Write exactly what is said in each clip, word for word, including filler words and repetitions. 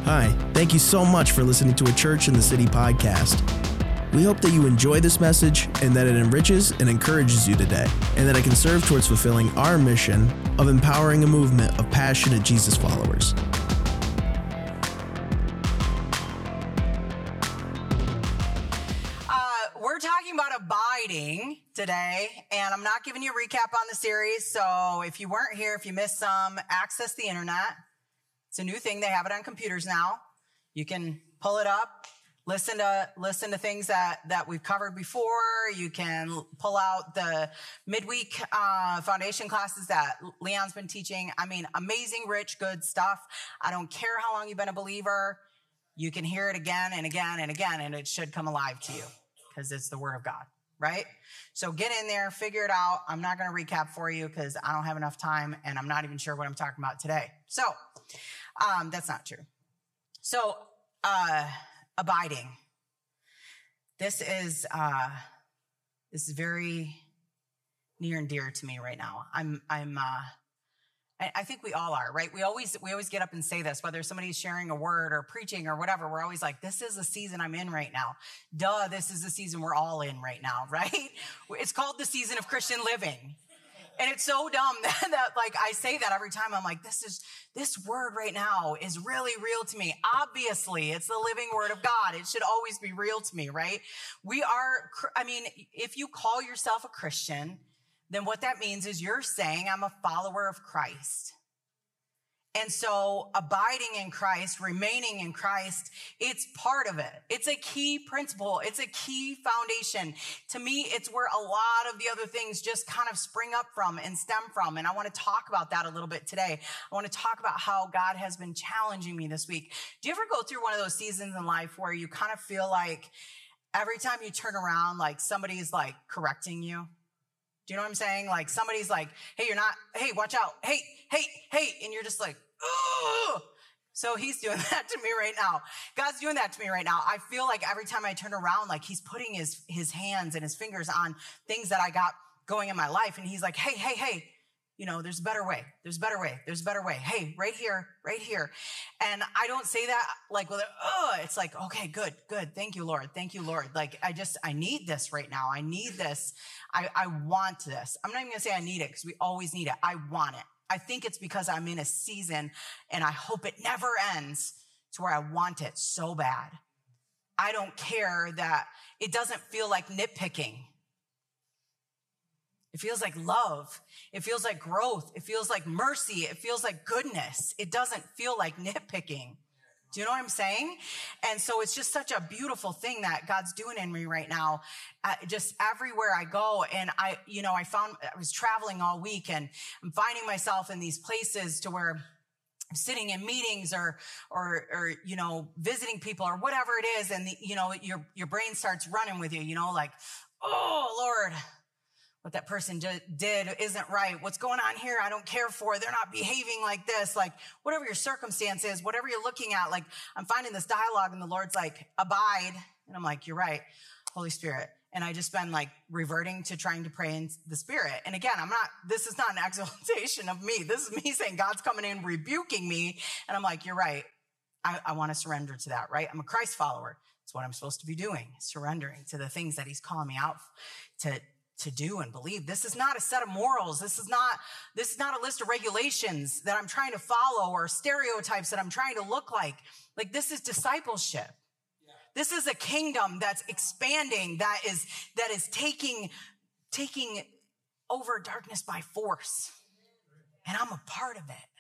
Hi, thank you so much for listening to a Church in the City podcast. We hope that you enjoy this message and that it enriches and encourages you today, and that it can serve towards fulfilling our mission of empowering a movement of passionate Jesus followers. Uh, we're talking about abiding today, and I'm not giving you a recap on the series, so if you weren't here, if you missed some, access the internet. It's a new thing. They have it on computers now. You can pull it up, listen to listen to things that, that we've covered before. You can pull out the midweek uh, foundation classes that Leon's been teaching. I mean, amazing, rich, good stuff. I don't care how long you've been a believer. You can hear it again and again and again, and it should come alive to you because it's the Word of God, right? So get in there, figure it out. I'm not going to recap for you because I don't have enough time, and I'm not even sure what I'm talking about today. So um, that's not true. So uh, abiding. This is uh, this is very near and dear to me right now. I'm I'm. Uh, I, I think we all are, right? We always we always get up and say this, whether somebody's sharing a word or preaching or whatever. We're always like, "This is the season I'm in right now." Duh, this is the season we're all in right now, right? It's called the season of Christian living. And it's so dumb that, that, like, I say that every time. I'm like, this is, this word right now is really real to me. Obviously, it's the living word of God. It should always be real to me, right? We are, I mean, if you call yourself a Christian, then what that means is you're saying I'm a follower of Christ. And so abiding in Christ, remaining in Christ, it's part of it. It's a key principle. It's a key foundation. To me, it's where a lot of the other things just kind of spring up from and stem from. And I want to talk about that a little bit today. I want to talk about how God has been challenging me this week. Do you ever go through one of those seasons in life where you kind of feel like every time you turn around, like somebody's like correcting you? Do you know what I'm saying? Like somebody's like, hey, you're not, hey, watch out. Hey, hey, hey. And you're just like, oh. So he's doing that to me right now. God's doing that to me right now. I feel like every time I turn around, like he's putting his, his hands and his fingers on things that I got going in my life. And he's like, hey, hey, hey, you know, there's a better way. There's a better way. There's a better way. Hey, right here, right here. And I don't say that like, well, oh, it's like, okay, good, good. Thank you, Lord. Thank you, Lord. Like, I just, I need this right now. I need this. I, I want this. I'm not even gonna say I need it because we always need it. I want it. I think it's because I'm in a season and I hope it never ends to where I want it so bad. I don't care that it doesn't feel like nitpicking. It feels like love. It feels like growth. It feels like mercy. It feels like goodness. It doesn't feel like nitpicking. Do you know what I'm saying? And so it's just such a beautiful thing that God's doing in me right now. Uh, just everywhere I go. And I, you know, I found, I was traveling all week and I'm finding myself in these places to where I'm sitting in meetings or, or, or, you know, visiting people or whatever it is. And, the, you know, your, your brain starts running with you, you know, like, oh, Lord, what that person did isn't right. What's going on here, I don't care for. They're not behaving like this. Like, whatever your circumstance is, whatever you're looking at, like, I'm finding this dialogue and the Lord's like, abide. And I'm like, you're right, Holy Spirit. And I just been like reverting to trying to pray in the Spirit. And again, I'm not, this is not an exaltation of me. This is me saying God's coming in, rebuking me. And I'm like, you're right. I, I want to surrender to that, right? I'm a Christ follower. It's what I'm supposed to be doing, surrendering to the things that he's calling me out to to do and believe. This is not a set of morals. This is not, this is not a list of regulations that I'm trying to follow or stereotypes that I'm trying to look like. Like, this is discipleship. Yeah. This is a kingdom that's expanding, that is, that is taking, taking over darkness by force. And I'm a part of it.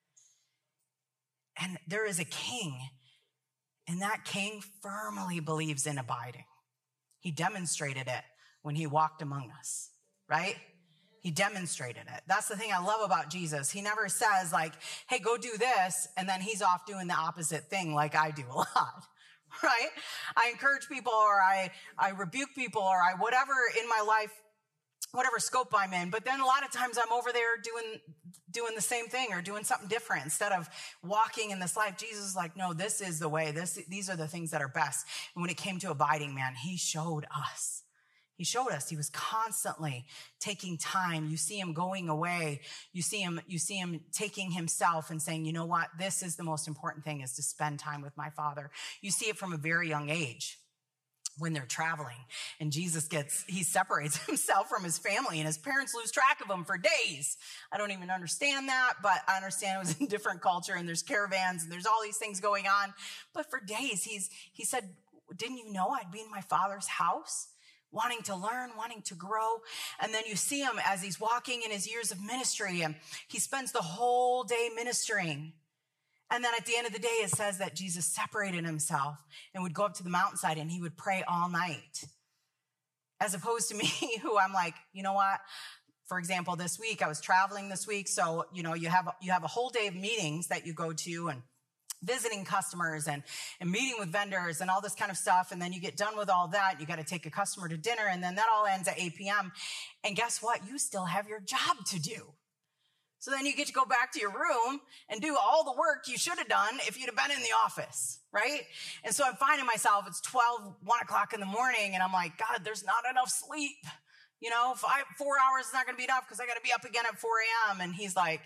And there is a king, and that king firmly believes in abiding. He demonstrated it when he walked among us, right? He demonstrated it. That's the thing I love about Jesus. He never says like, hey, go do this. And then he's off doing the opposite thing like I do a lot, right? I encourage people or I, I rebuke people or I, whatever in my life, whatever scope I'm in. But then a lot of times I'm over there doing, doing the same thing or doing something different instead of walking in this life. Jesus is like, no, this is the way. This, these are the things that are best. And when it came to abiding, man, he showed us. He showed us he was constantly taking time. You see him going away. You see him, you see him taking himself and saying, you know what? This is the most important thing, is to spend time with my Father. You see it from a very young age when they're traveling, and Jesus gets, he separates himself from his family, and his parents lose track of him for days. I don't even understand that, but I understand it was in a different culture, and there's caravans and there's all these things going on. But for days, he's, he said, didn't you know I'd be in my Father's house? Wanting to learn, wanting to grow. And then you see him as he's walking in his years of ministry, and he spends the whole day ministering. And then at the end of the day, it says that Jesus separated himself and would go up to the mountainside and he would pray all night. As opposed to me, who I'm like, you know what? For example, this week, I was traveling this week. So, you know, you have, you have a whole day of meetings that you go to, and visiting customers and, and meeting with vendors and all this kind of stuff. And then you get done with all that. You got to take a customer to dinner, and then that all ends at eight p.m. And guess what? You still have your job to do. So then you get to go back to your room and do all the work you should have done if you'd have been in the office, right? And so I'm finding myself, it's twelve, one o'clock in the morning, and I'm like, God, there's not enough sleep. You know, five, four hours is not going to be enough because I got to be up again at four a.m. And he's like,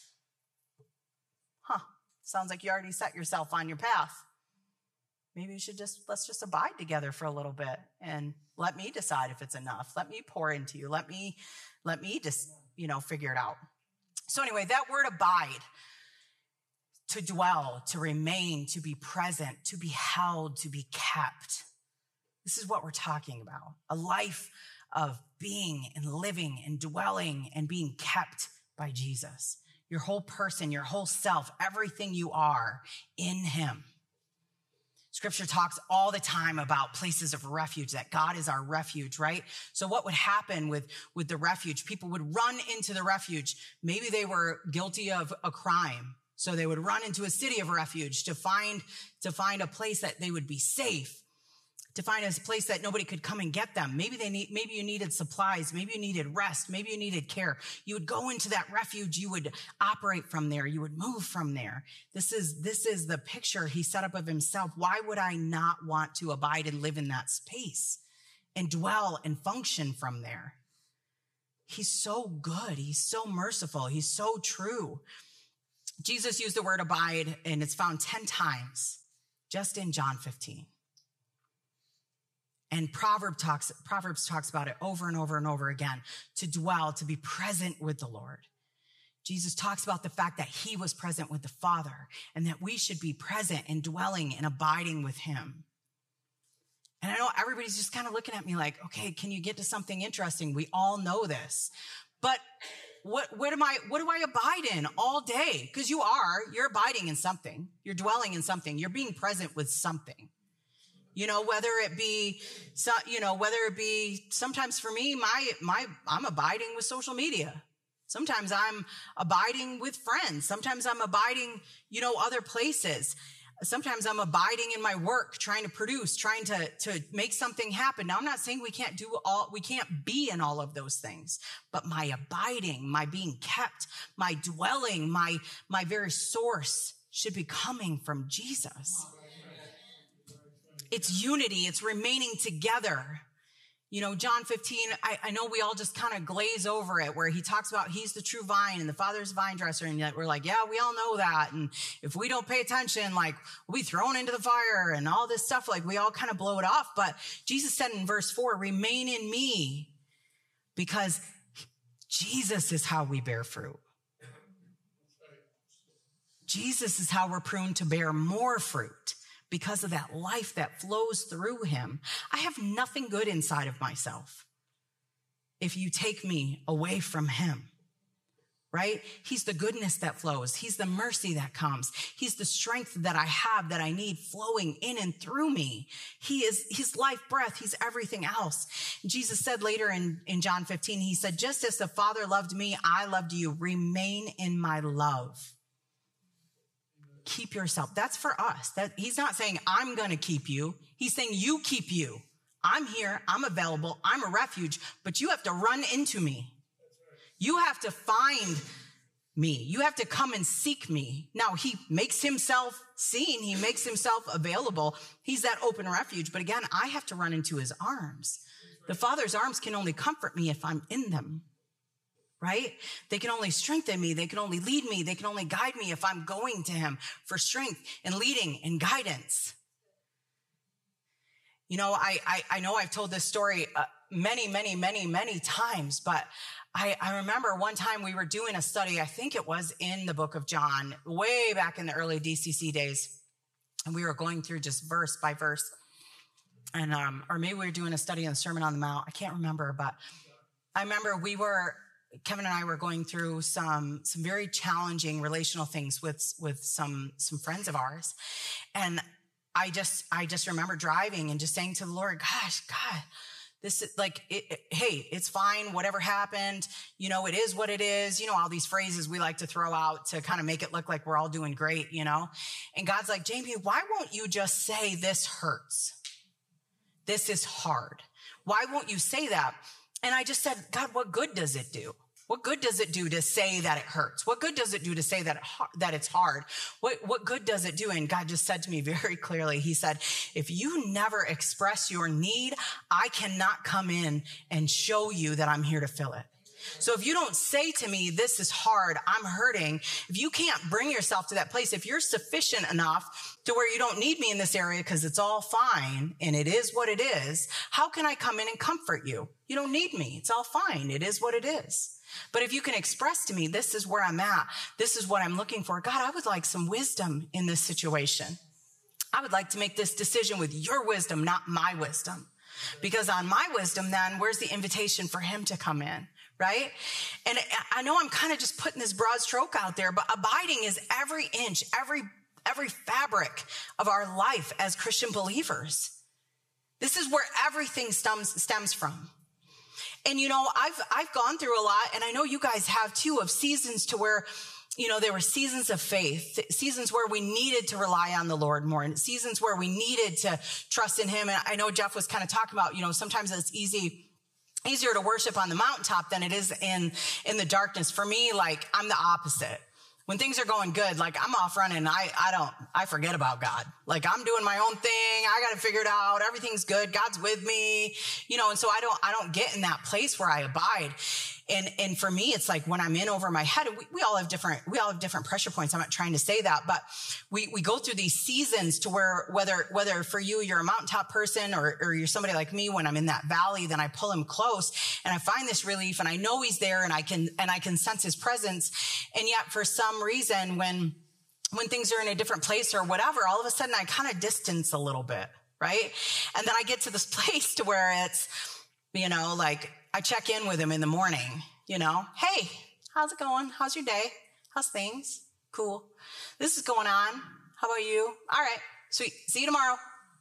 huh, sounds like you already set yourself on your path. Maybe you should just, let's just abide together for a little bit and let me decide if it's enough. Let me pour into you. Let me, let me just, you know, figure it out. So anyway, that word abide, to dwell, to remain, to be present, to be held, to be kept. This is what we're talking about. A life of being and living and dwelling and being kept by Jesus. Your whole person, your whole self, everything you are in him. Scripture talks all the time about places of refuge, that God is our refuge, right? So what would happen with, with the refuge? People would run into the refuge. Maybe they were guilty of a crime. So they would run into a city of refuge to find, to find a place that they would be safe, to find a place that nobody could come and get them. Maybe they need, maybe you needed supplies. Maybe you needed rest. Maybe you needed care. You would go into that refuge. You would operate from there. You would move from there. This is, this is the picture he set up of himself. Why would I not want to abide and live in that space and dwell and function from there? He's so good. He's so merciful. He's so true. Jesus used the word abide, and it's found ten times just in John fifteen. And Proverbs talks, Proverbs talks about it over and over and over again, to dwell, to be present with the Lord. Jesus talks about the fact that he was present with the Father and that we should be present and dwelling and abiding with him. And I know everybody's just kind of looking at me like, okay, can you get to something interesting? We all know this. But what, what am I, what do I abide in all day? Because you are, you're abiding in something. You're dwelling in something. You're being present with something. You know, whether it be, you know, whether it be, sometimes for me, my, my, I'm abiding with social media. Sometimes I'm abiding with friends. Sometimes I'm abiding, you know, other places. Sometimes I'm abiding in my work, trying to produce, trying to, to make something happen. Now, I'm not saying we can't do all, we can't be in all of those things, but my abiding, my being kept, my dwelling, my, my very source should be coming from Jesus. It's unity. It's remaining together. You know, John fifteen, I, I know we all just kind of glaze over it, where he talks about he's the true vine and the Father's vine dresser. And yet we're like, yeah, we all know that. And if we don't pay attention, like we'll be thrown into the fire and all this stuff. Like we all kind of blow it off. But Jesus said in verse four, remain in me, because Jesus is how we bear fruit. Jesus is how we're pruned to bear more fruit. Because of that life that flows through him. I have nothing good inside of myself if you take me away from him, right? He's the goodness that flows. He's the mercy that comes. He's the strength that I have, that I need flowing in and through me. He is his life breath. He's everything else. Jesus said later in, in John fifteen, he said, just as the Father loved me, I loved you. Remain in my love. Keep yourself. That's for us. That he's not saying I'm going to keep you. He's saying you keep you. I'm here. I'm available. I'm a refuge, but you have to run into me. You have to find me. You have to come and seek me. Now he makes himself seen. He makes himself available. He's that open refuge. But again, I have to run into his arms. The Father's arms can only comfort me if I'm in them, right? They can only strengthen me. They can only lead me. They can only guide me if I'm going to him for strength and leading and guidance. You know, I, I, I know I've told this story uh, many, many, many, many times, but I, I remember one time we were doing a study, I think it was in the book of John, way back in the early D C C days. And we were going through just verse by verse. And, um, or maybe we were doing a study on the Sermon on the Mount. I can't remember, but I remember we were, Kevin and I were going through some, some very challenging relational things with, with some, some friends of ours. And I just, I just remember driving and just saying to the Lord, gosh, God, this is like, it, it, hey, it's fine. Whatever happened, you know, it is what it is. You know, all these phrases we like to throw out to kind of make it look like we're all doing great, you know? And God's like, Jamie, why won't you just say this hurts? This is hard. Why won't you say that? And I just said, God, what good does it do? What good does it do to say that it hurts? What good does it do to say that, it, that it's hard? What, what good does it do? And God just said to me very clearly, he said, if you never express your need, I cannot come in and show you that I'm here to fill it. So if you don't say to me, this is hard, I'm hurting, if you can't bring yourself to that place, if you're sufficient enough to where you don't need me in this area because it's all fine and it is what it is, how can I come in and comfort you? You don't need me. It's all fine. It is what it is. But if you can express to me, this is where I'm at. This is what I'm looking for. God, I would like some wisdom in this situation. I would like to make this decision with your wisdom, not my wisdom. Because on my wisdom, then where's the invitation for him to come in? Right? And I know I'm kind of just putting this broad stroke out there, but abiding is every inch, every, every fabric of our life as Christian believers. This is where everything stems, stems from. And, you know, I've, I've gone through a lot, and I know you guys have too, of seasons to where, you know, there were seasons of faith, seasons where we needed to rely on the Lord more, and seasons where we needed to trust in him. And I know Jeff was kind of talking about, you know, sometimes it's easy, easier to worship on the mountaintop than it is in, in the darkness. For me, like, I'm the opposite. When things are going good, like I'm off running, I, I don't, I forget about God. Like I'm doing my own thing. I got to figure it out. Everything's good. God's with me, you know, and so I don't, I don't get in that place where I abide. And, and for me, it's like when I'm in over my head, we, we all have different, we all have different pressure points. I'm not trying to say that, but we, we go through these seasons to where whether, whether for you, you're a mountaintop person or, or you're somebody like me, when I'm in that valley, then I pull him close and I find this relief and I know he's there and I can, and I can sense his presence. And yet for some reason, when, when things are in a different place or whatever, all of a sudden I kind of distance a little bit. Right. And then I get to this place to where it's, you know, like, I check in with him in the morning, you know, hey, how's it going? How's your day? How's things? Cool. This is going on. How about you? All right, sweet. See you tomorrow.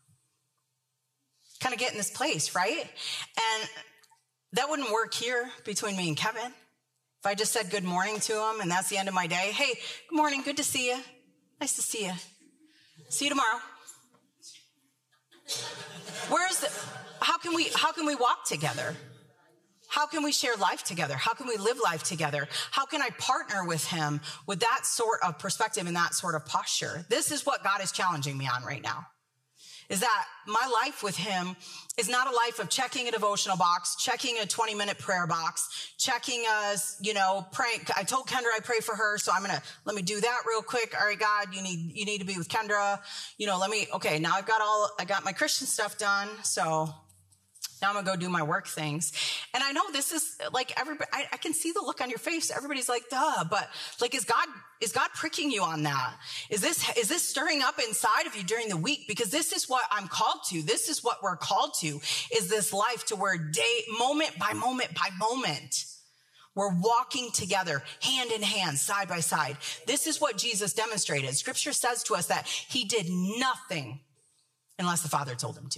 Kind of get in this place, right? And that wouldn't work here between me and Kevin. If I just said good morning to him and that's the end of my day. Hey, good morning. Good to see you. Nice to see you. See you tomorrow. Where's the, how can we, how can we walk together? How can we share life together? How can we live life together? How can I partner with him with that sort of perspective and that sort of posture? This is what God is challenging me on right now, is that my life with him is not a life of checking a devotional box, checking a twenty minute prayer box, checking a, you know, praying. I told Kendra I pray for her. So I'm going to, let me do that real quick. All right, God, you need, you need to be with Kendra. You know, let me, okay, now I've got all, I got my Christian stuff done. So now I'm going to go do my work things. And I know this is like everybody, I, I can see the look on your face. Everybody's like, duh, but like, is God, is God pricking you on that? Is this, is this stirring up inside of you during the week? Because this is what I'm called to. This is what we're called to, is this life to where day, moment by moment by moment, we're walking together, hand in hand, side by side. This is what Jesus demonstrated. Scripture says to us that he did nothing unless the Father told him to.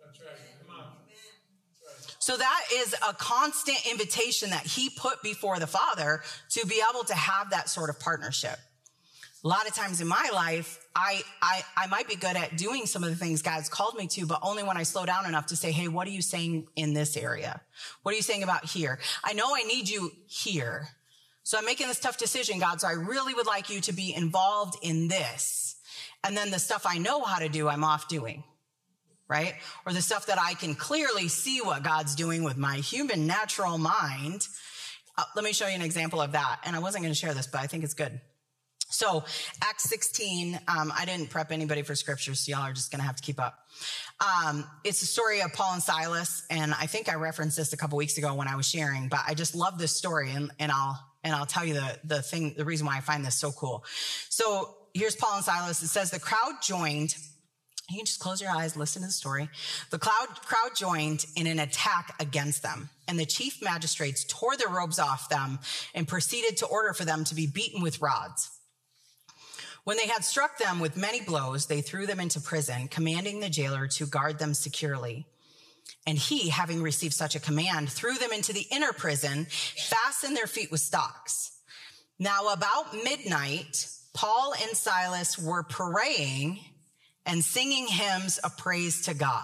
So that is a constant invitation that he put before the Father to be able to have that sort of partnership. A lot of times in my life, I, I, I might be good at doing some of the things God's called me to, but only when I slow down enough to say, hey, what are you saying in this area? What are you saying about here? I know I need you here. So I'm making this tough decision, God. So I really would like you to be involved in this. And then the stuff I know how to do, I'm off doing. right? Or the stuff that I can clearly see what God's doing with my human natural mind. Uh, let me show you an example of that. And I wasn't going to share this, but I think it's good. So Acts sixteen, um, I didn't prep anybody for scripture, so y'all are just going to have to keep up. Um, it's a story of Paul and Silas, and I think I referenced this a couple weeks ago when I was sharing, but I just love this story, and, and I'll and I'll tell you the the thing, the reason why I find this so cool. So here's Paul and Silas. It says the crowd joined. You can just close your eyes, listen to the story. The crowd, crowd joined in an attack against them, and the chief magistrates tore their robes off them and proceeded to order for them to be beaten with rods. When they had struck them with many blows, they threw them into prison, commanding the jailer to guard them securely. And he, having received such a command, threw them into the inner prison, fastened their feet with stocks. Now, about midnight, Paul and Silas were praying and singing hymns of praise to God.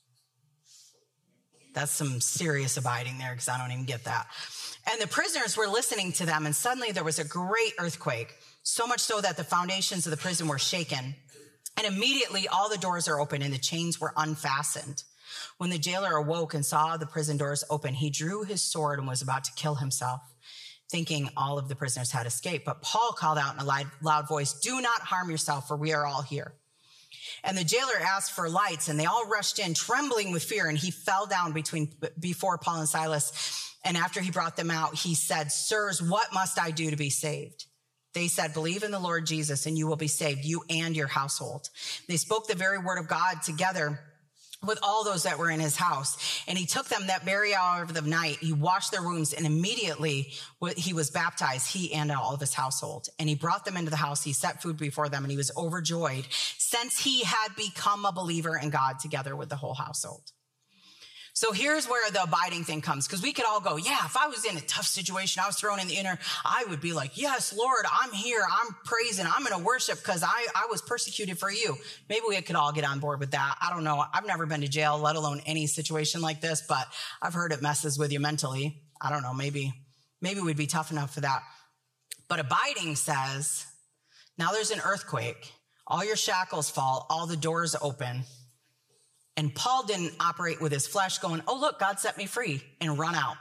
That's some serious abiding there, because I don't even get that. And the prisoners were listening to them, and suddenly there was a great earthquake, so much so that the foundations of the prison were shaken. And immediately all the doors are open and the chains were unfastened. When the jailer awoke and saw the prison doors open, he drew his sword and was about to kill himself, thinking all of the prisoners had escaped. But Paul called out in a loud, loud voice, "Do not harm yourself, for we are all here." And the jailer asked for lights, and they all rushed in, trembling with fear. And he fell down between before Paul and Silas. And after he brought them out, he said, "Sirs, what must I do to be saved?" They said, "Believe in the Lord Jesus, and you will be saved, you and your household." They spoke the very word of God together with all those that were in his house. And he took them that very hour of the night. He washed their wounds, and immediately he was baptized, he and all of his household. And he brought them into the house. He set food before them, and he was overjoyed, since he had become a believer in God together with the whole household. So here's where the abiding thing comes, because we could all go, yeah, if I was in a tough situation, I was thrown in the inner, I would be like, yes, Lord, I'm here. I'm praising. I'm going to worship because I, I was persecuted for you. Maybe we could all get on board with that. I don't know. I've never been to jail, let alone any situation like this, but I've heard it messes with you mentally. I don't know. Maybe, maybe we'd be tough enough for that. But abiding says, now there's an earthquake. All your shackles fall. All the doors open. And Paul didn't operate with his flesh going, oh, look, God set me free, and run out.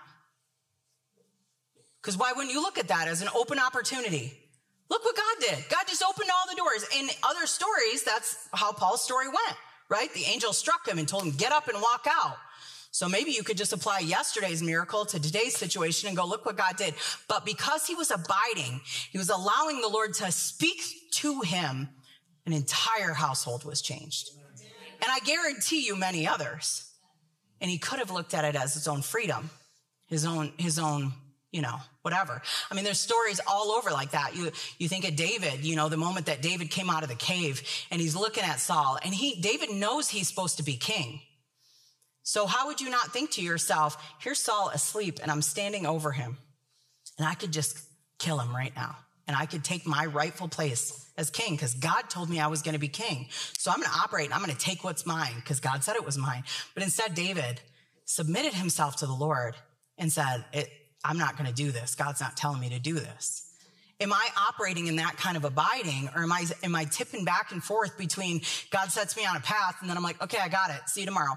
Because why wouldn't you look at that as an open opportunity? Look what God did. God just opened all the doors. In other stories, that's how Paul's story went, right? The angel struck him and told him, get up and walk out. So maybe you could just apply yesterday's miracle to today's situation and go, look what God did. But because he was abiding, he was allowing the Lord to speak to him, an entire household was changed. And I guarantee you many others. And he could have looked at it as his own freedom, his own, his own, you know, whatever. I mean, there's stories all over like that. You, you think of David, you know, the moment that David came out of the cave and he's looking at Saul, and he, David knows he's supposed to be king. So how would you not think to yourself, here's Saul asleep and I'm standing over him and I could just kill him right now. And I could take my rightful place as king because God told me I was going to be king. So I'm going to operate and I'm going to take what's mine because God said it was mine. But instead, David submitted himself to the Lord and said, it, I'm not going to do this. God's not telling me to do this. Am I operating in that kind of abiding, or am I, am I tipping back and forth between God sets me on a path and then I'm like, okay, I got it. See you tomorrow.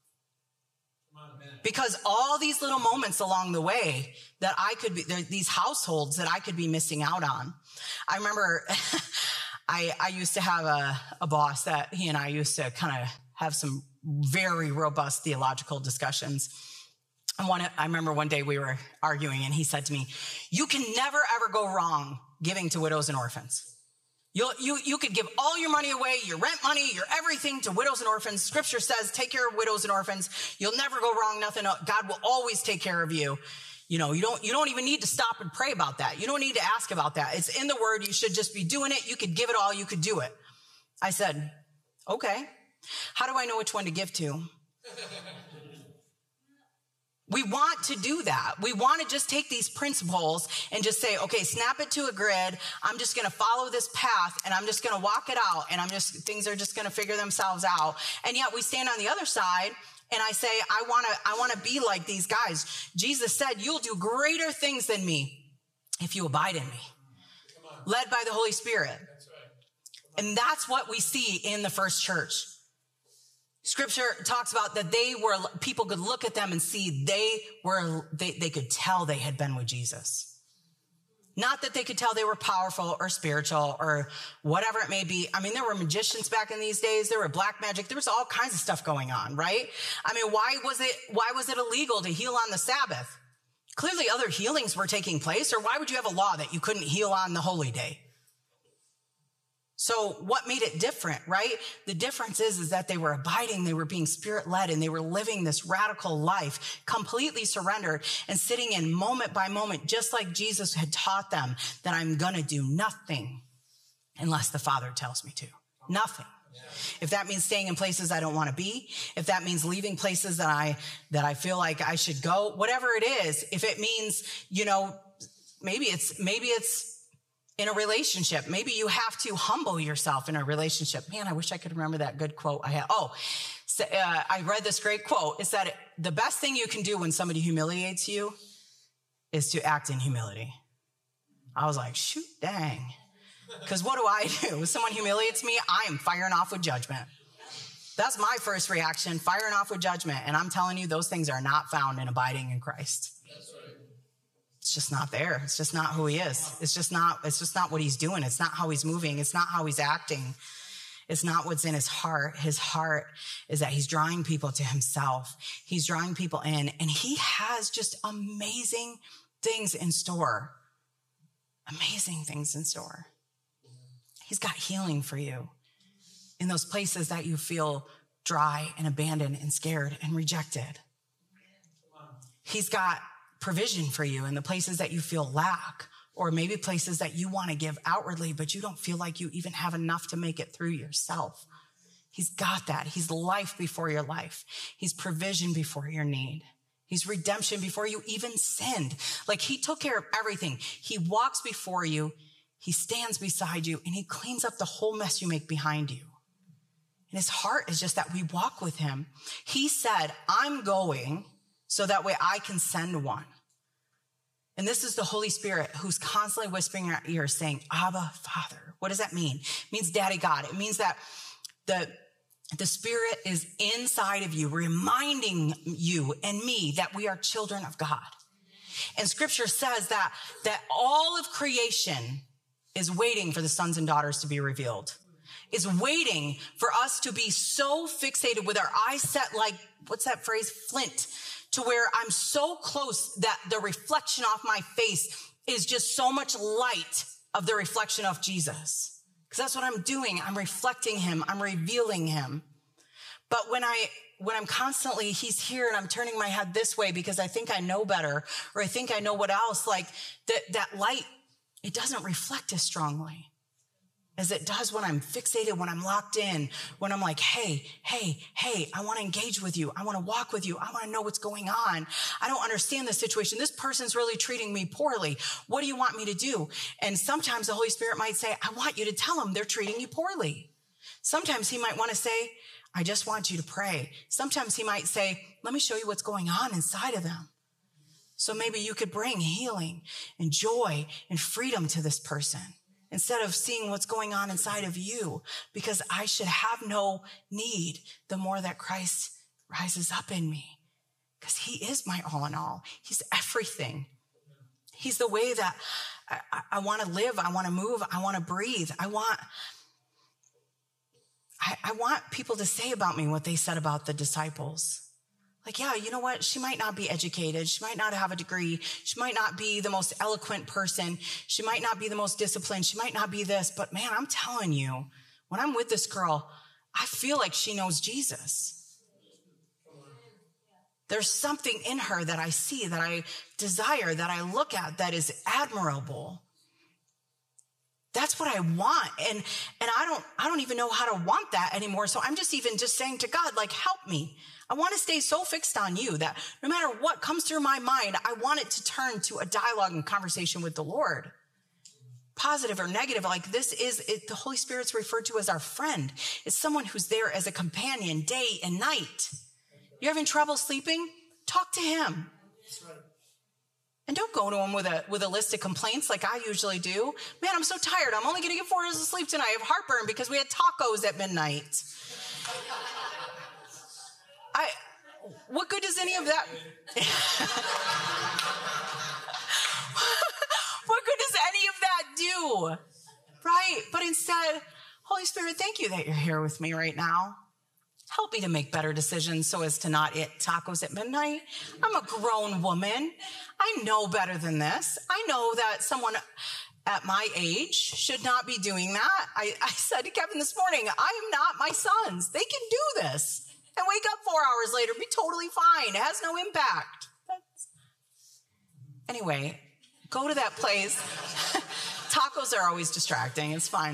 Because all these little moments along the way that I could be, these households that I could be missing out on. I remember I, I used to have a, a boss that he and I used to kind of have some very robust theological discussions. And one, I remember one day we were arguing and he said to me, you can never, ever go wrong giving to widows and orphans. You'll, you, you could give all your money away, your rent money, your everything to widows and orphans. Scripture says, take care of widows and orphans. You'll never go wrong. Nothing. God will always take care of you. You know, you don't, you don't even need to stop and pray about that. You don't need to ask about that. It's in the word. You should just be doing it. You could give it all. You could do it. I said, okay. How do I know which one to give to? We want to do that. We want to just take these principles and just say, okay, snap it to a grid. I'm just going to follow this path and I'm just going to walk it out. And I'm just, things are just going to figure themselves out. And yet we stand on the other side and I say, I want to, I want to be like these guys. Jesus said, you'll do greater things than me if you abide in me, led by the Holy Spirit. That's right. And that's what we see in the first church. Scripture talks about that they were, people could look at them and see they were, they, they could tell they had been with Jesus. Not that they could tell they were powerful or spiritual or whatever it may be. I mean, there were magicians back in these days. There were black magic. There was all kinds of stuff going on, right? I mean, why was it, why was it illegal to heal on the Sabbath? Clearly other healings were taking place, or why would you have a law that you couldn't heal on the holy day? So what made it different, right? The difference is, is that they were abiding, they were being spirit-led, and they were living this radical life, completely surrendered and sitting in moment by moment, just like Jesus had taught them that I'm going to do nothing unless the Father tells me to. Nothing. If that means staying in places I don't want to be, if that means leaving places that I, that I feel like I should go, whatever it is, if it means, you know, maybe it's, maybe it's, in a relationship, maybe you have to humble yourself in a relationship. Man, I wish I could remember that good quote I had. Oh, so, uh, I read this great quote. It's that it, the best thing you can do when somebody humiliates you is to act in humility. I was like, shoot, dang. Because what do I do? If someone humiliates me, I am firing off with judgment. That's my first reaction, firing off with judgment. And I'm telling you, those things are not found in abiding in Christ. That's right. It's just not there. It's just not who he is. It's just not, it's just not what he's doing. It's not how he's moving. It's not how he's acting. It's not what's in his heart. His heart is that he's drawing people to himself. He's drawing people in, and he has just amazing things in store. Amazing things in store. He's got healing for you in those places that you feel dry and abandoned and scared and rejected. He's got provision for you in the places that you feel lack, or maybe places that you want to give outwardly, but you don't feel like you even have enough to make it through yourself. He's got that. He's life before your life. He's provision before your need. He's redemption before you even sinned. Like, he took care of everything. He walks before you. He stands beside you, and he cleans up the whole mess you make behind you. And his heart is just that we walk with him. He said, I'm going so that way I can send one. And this is the Holy Spirit who's constantly whispering in our ears saying, Abba, Father. What does that mean? It means Daddy God. It means that the, the Spirit is inside of you, reminding you and me that we are children of God. And Scripture says that, that all of creation is waiting for the sons and daughters to be revealed. Is waiting for us to be so fixated with our eyes set like, what's that phrase? Flint. To where I'm so close that the reflection off my face is just so much light of the reflection of Jesus. Because that's what I'm doing. I'm reflecting him. I'm revealing him. But when I, when I'm constantly, he's here and I'm turning my head this way because I think I know better, or I think I know what else, like that, that light, it doesn't reflect as strongly as it does when I'm fixated, when I'm locked in, when I'm like, hey, hey, hey, I want to engage with you. I want to walk with you. I want to know what's going on. I don't understand this situation. This person's really treating me poorly. What do you want me to do? And sometimes the Holy Spirit might say, I want you to tell them they're treating you poorly. Sometimes he might want to say, I just want you to pray. Sometimes he might say, let me show you what's going on inside of them. So maybe you could bring healing and joy and freedom to this person, instead of seeing what's going on inside of you, because I should have no need the more that Christ rises up in me, because he is my all in all. He's everything. He's the way that I, I, I want to live. I want to move. I want to breathe. I want, I, I want people to say about me what they said about the disciples. Like, yeah, you know what? She might not be educated. She might not have a degree. She might not be the most eloquent person. She might not be the most disciplined. She might not be this. But man, I'm telling you, when I'm with this girl, I feel like she knows Jesus. There's something in her that I see, that I desire, that I look at, that is admirable. That's what I want. And, and I don't, I don't even know how to want that anymore. So I'm just even just saying to God, like, help me. I want to stay so fixed on you that no matter what comes through my mind, I want it to turn to a dialogue and conversation with the Lord. Positive or negative, like this is, it, the Holy Spirit's referred to as our friend. It's someone who's there as a companion day and night. You're having trouble sleeping? Talk to him. And don't go to him with a, with a list of complaints like I usually do. Man, I'm so tired. I'm only going to get four hours of sleep tonight. I have heartburn because we had tacos at midnight. I, what good does any of that? What good does any of that do? Right? But instead, Holy Spirit, thank you that you're here with me right now. Help me to make better decisions so as to not eat tacos at midnight. I'm a grown woman. I know better than this. I know that someone at my age should not be doing that. I, I said to Kevin this morning, I am not my sons. They can do this and wake up four hours later, be totally fine. It has no impact. That's... Anyway, go to that place. Tacos are always distracting. It's fine.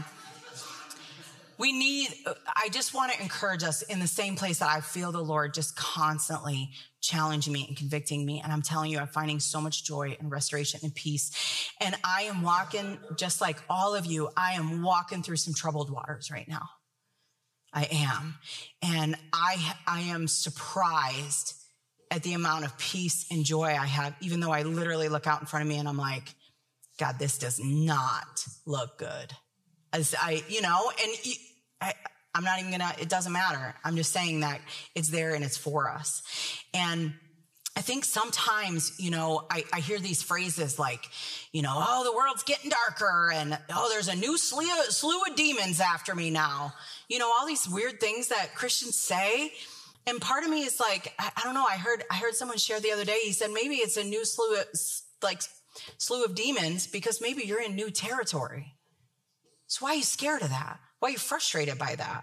We need, I just want to encourage us in the same place that I feel the Lord just constantly challenging me and convicting me. And I'm telling you, I'm finding so much joy and restoration and peace. And I am walking, just like all of you, I am walking through some troubled waters right now. I am. And I, I am surprised at the amount of peace and joy I have, even though I literally look out in front of me and I'm like, God, this does not look good. As I, you know, and I, I'm not even gonna, it doesn't matter. I'm just saying that it's there and it's for us. And I think sometimes, you know, I, I hear these phrases like, you know, oh, the world's getting darker and, oh, there's a new slew, slew of demons after me now. You know, all these weird things that Christians say. And part of me is like, I, I don't know. I heard, I heard someone share the other day. He said, maybe it's a new slew of, like slew of demons because maybe you're in new territory. So why are you scared of that? Why are you frustrated by that?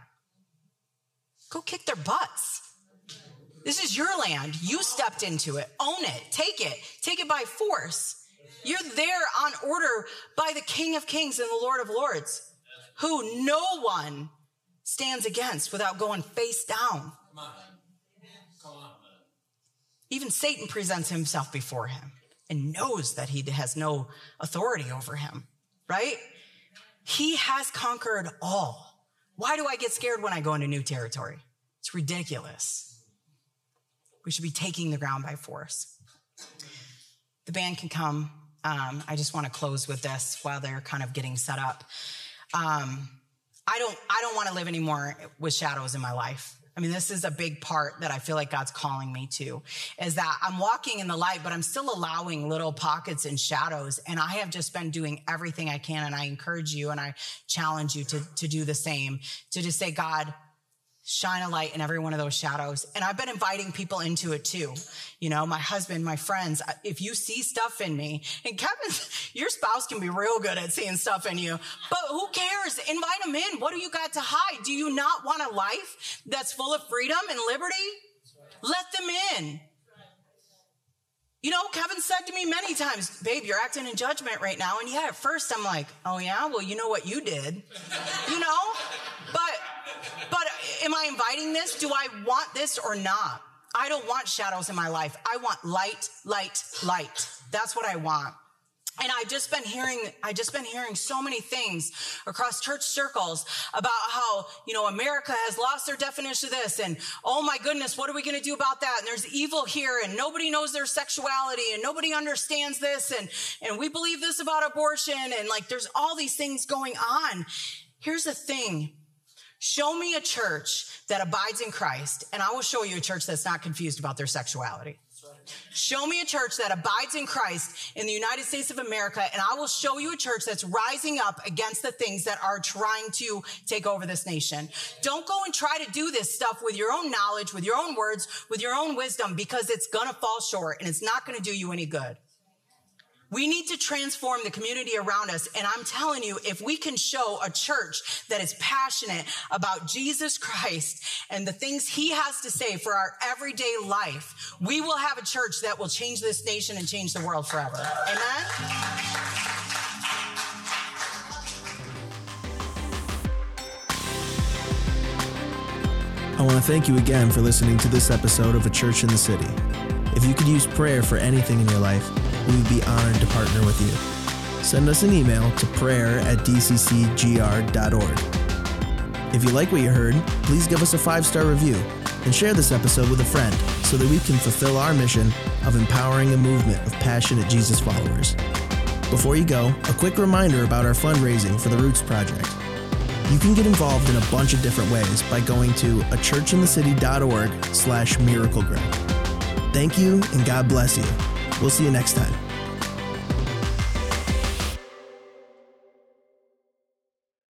Go kick their butts. This is your land. You stepped into it. Own it. Take it. Take it by force. You're there on order by the King of Kings and the Lord of Lords, who no one stands against without going face down. Come on. Come on. Even Satan presents himself before him and knows that he has no authority over him, right? He has conquered all. Why do I get scared when I go into new territory? It's ridiculous. We should be taking the ground by force. The band can come. Um, I just want to close with this while they're kind of getting set up. Um, I don't, I don't want to live anymore with shadows in my life. I mean, this is a big part that I feel like God's calling me to, is that I'm walking in the light, but I'm still allowing little pockets and shadows. And I have just been doing everything I can. And I encourage you and I challenge you to, to do the same, to just say, God, shine a light in every one of those shadows. And I've been inviting people into it too. You know, my husband, my friends, if you see stuff in me, and Kevin, your spouse can be real good at seeing stuff in you, but who cares? Invite them in. What do you got to hide? Do you not want a life that's full of freedom and liberty? Let them in. You know, Kevin said to me many times, babe, you're acting in judgment right now. And yeah, at first I'm like, oh yeah, well, you know what you did, you know, but But am I inviting this? Do I want this or not? I don't want shadows in my life. I want light, light, light. That's what I want. And I've just been hearing, I've just been hearing so many things across church circles about how, you know, America has lost their definition of this. And oh my goodness, what are we going to do about that? And there's evil here and nobody knows their sexuality and nobody understands this. And, and we believe this about abortion. And like, there's all these things going on. Here's the thing. Show me a church that abides in Christ, and I will show you a church that's not confused about their sexuality. Show me a church that abides in Christ in the United States of America, and I will show you a church that's rising up against the things that are trying to take over this nation. Don't go and try to do this stuff with your own knowledge, with your own words, with your own wisdom, because it's going to fall short, and it's not going to do you any good. We need to transform the community around us. And I'm telling you, if we can show a church that is passionate about Jesus Christ and the things he has to say for our everyday life, we will have a church that will change this nation and change the world forever. Amen? I want to thank you again for listening to this episode of A Church in the City. If you could use prayer for anything in your life, we would be honored to partner with you. Send us an email to prayer at d c c g r dot org. If you like what you heard, please give us a five-star review and share this episode with a friend so that we can fulfill our mission of empowering a movement of passionate Jesus followers. Before you go, a quick reminder about our fundraising for the Roots Project. You can get involved in a bunch of different ways by going to a church in the city dot org slash miracle grow. Thank you, and God bless you. We'll see you next time.